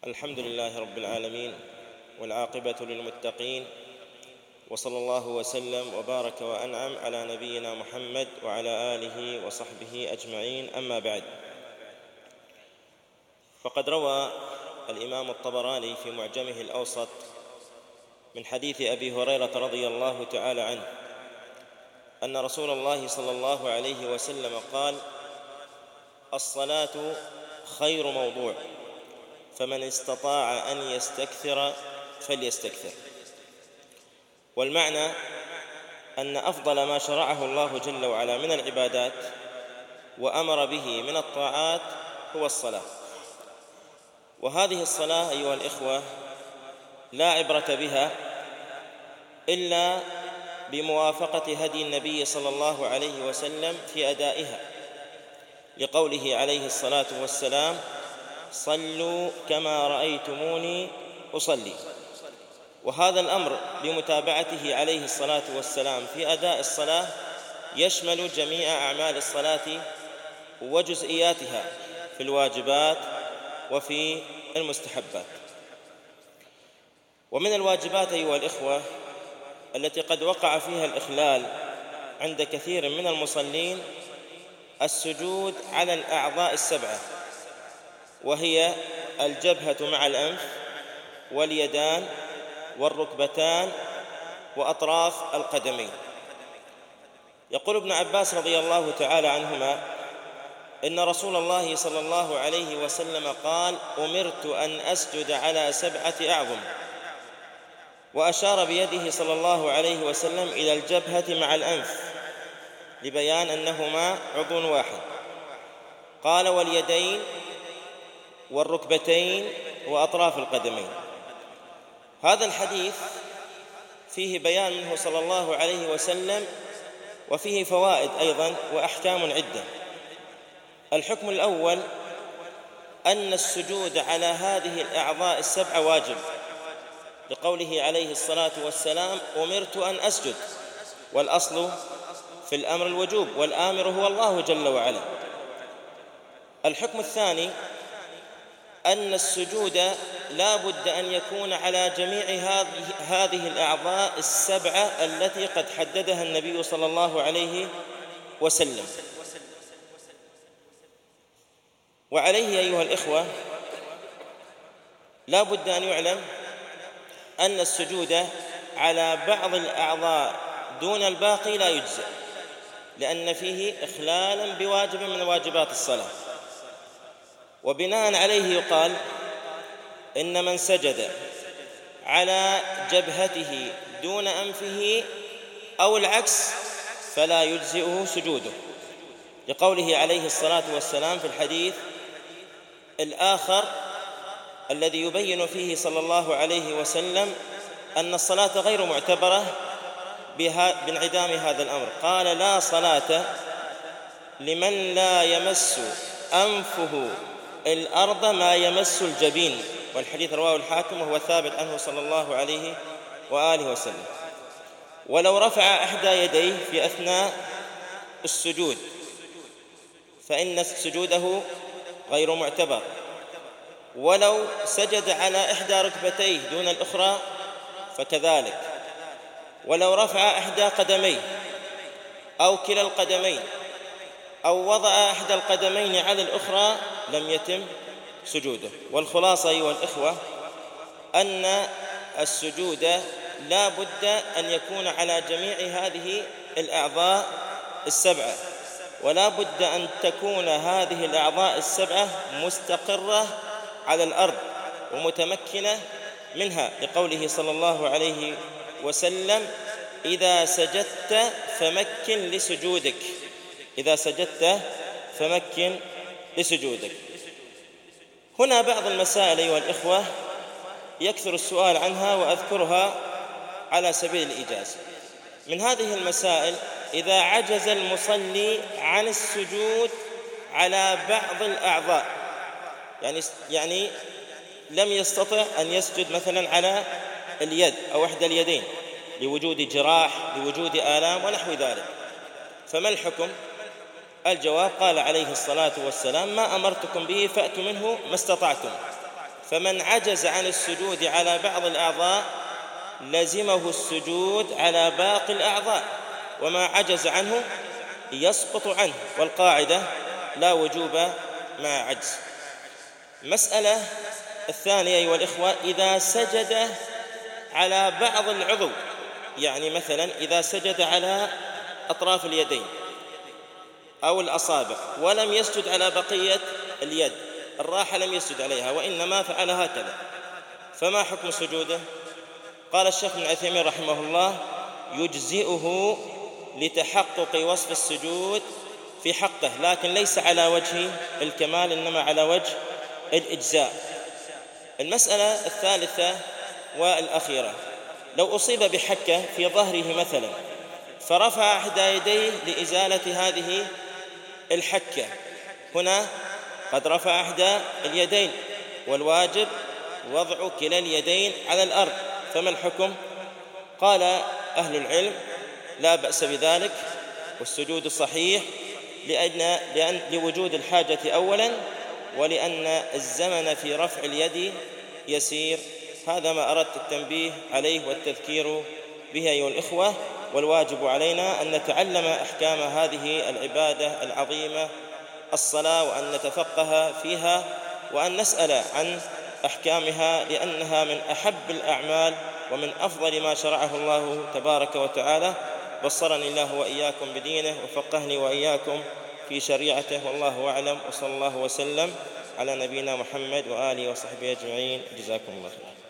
الحمد لله رب العالمين، والعاقبة للمتقين، وصلى الله وسلم وبارك وأنعم على نبينا محمد وعلى آله وصحبه أجمعين. أما بعد، فقد روى الإمام الطبراني في معجمه الأوسط من حديث أبي هريرة رضي الله تعالى عنه أن رسول الله صلى الله عليه وسلم قال: الصلاة خير موضوع، فمن استطاع أن يستكثر فليستكثر. والمعنى أن أفضل ما شرعه الله جل وعلا من العبادات وأمر به من الطاعات هو الصلاة. وهذه الصلاة أيها الإخوة لا عبرة بها إلا بموافقة هدي النبي صلى الله عليه وسلم في أدائها، لقوله عليه الصلاة والسلام: صلوا كما رأيتموني أصلي. وهذا الأمر بمتابعته عليه الصلاة والسلام في أداء الصلاة يشمل جميع أعمال الصلاة وجزئياتها في الواجبات وفي المستحبات. ومن الواجبات أيها الإخوة التي قد وقع فيها الإخلال عند كثير من المصلين السجود على الأعضاء السبعة، وهي الجبهة مع الأنف واليدان والركبتان وأطراف القدمين. يقول ابن عباس رضي الله تعالى عنهما إن رسول الله صلى الله عليه وسلم قال: أمرت أن أسجد على 7 أعظم، وأشار بيده صلى الله عليه وسلم إلى الجبهة مع الأنف لبيان أنهما عضو واحد. قال: واليدين والركبتين وأطراف القدمين. هذا الحديث فيه بيان منه صلى الله عليه وسلم، وفيه فوائد أيضا وأحكام عدة. الحكم الأول أن السجود على هذه الأعضاء السبع واجب، لقوله عليه الصلاة والسلام: أمرت أن أسجد، والأصل في الأمر الوجوب، والآمر هو الله جل وعلا. الحكم الثاني أن السجود لا بد أن يكون على جميع هذه الأعضاء السبعة التي قد حددها النبي صلى الله عليه وسلم. وعليه أيها الإخوة لا بد أن يعلم أن السجود على بعض الأعضاء دون الباقي لا يجزئ، لأن فيه إخلالا بواجب من واجبات الصلاة. وبناء عليه يقال إن من سجد على جبهته دون أنفه أو العكس فلا يجزئه سجوده، لقوله عليه الصلاة والسلام في الحديث الآخر الذي يبين فيه صلى الله عليه وسلم أن الصلاة غير معتبرة بانعدام هذا الأمر. قال: لا صلاة لمن لا يمس أنفه الأرض ما يمس الجبين. والحديث رواه الحاكم وهو ثابت عنه صلى الله عليه وآله وسلم. ولو رفع إحدى يديه في أثناء السجود فإن سجوده غير معتبر. ولو سجد على إحدى ركبتيه دون الأخرى فكذلك. ولو رفع إحدى قدميه أو كلا القدمين أو وضع إحدى القدمين على الأخرى لم يتم سجوده. والخلاصة أيها الإخوة أن السجود لا بد أن يكون على جميع هذه الأعضاء السبعة، ولا بد أن تكون هذه الأعضاء السبعة مستقرة على الأرض ومتمكنة منها، لقوله صلى الله عليه وسلم: إذا سجدت فمكن لسجودك. إذا سجدت فمكن لسجودك. هنا بعض المسائل أيها الإخوة يكثر السؤال عنها وأذكرها على سبيل الإيجاز. من هذه المسائل: إذا عجز المصلي عن السجود على بعض الأعضاء، يعني لم يستطع أن يسجد مثلا على اليد أو إحدى اليدين لوجود جراح، لوجود آلام ونحو ذلك، فما الحكم؟ الجواب: قال عليه الصلاة والسلام: ما أمرتكم به فأتوا منه ما استطعتم، فمن عجز عن السجود على بعض الأعضاء لزمه السجود على باقي الأعضاء، وما عجز عنه يسقط عنه، والقاعدة لا وجوب مع عجز. مسألة الثانية أيها الإخوة، إذا سجد على بعض العضو، يعني مثلا إذا سجد على أطراف اليدين أو الأصابع ولم يسجد على بقية اليد، الراحة لم يسجد عليها وإنما فعل هكذا، فما حكم سجوده؟ قال الشيخ ابن عثيمين رحمه الله: يجزئه لتحقق وصف السجود في حقه، لكن ليس على وجه الكمال، إنما على وجه الإجزاء. المسألة الثالثة والأخيرة، لو أصيب بحكة في ظهره مثلا فرفع إحدى يديه لإزالة هذه الحكة، هنا قد رفع إحدى اليدين، والواجب وضع كلا اليدين على الأرض، فما الحكم؟ قال أهل العلم: لا بأس بذلك، والسجود صحيح، لوجود الحاجة أولا، ولأن الزمن في رفع اليد يسير. هذا ما أردت التنبيه عليه والتذكير به أيها الإخوة، والواجب علينا أن نتعلم أحكام هذه العبادة العظيمة الصلاة، وأن نتفقه فيها، وأن نسأل عن أحكامها، لأنها من أحب الأعمال ومن أفضل ما شرعه الله تبارك وتعالى. بصرني الله وإياكم بدينه، وفقهني وإياكم في شريعته، والله أعلم، وصلى الله وسلم على نبينا محمد وآله وصحبه أجمعين. جزاكم الله خيرا.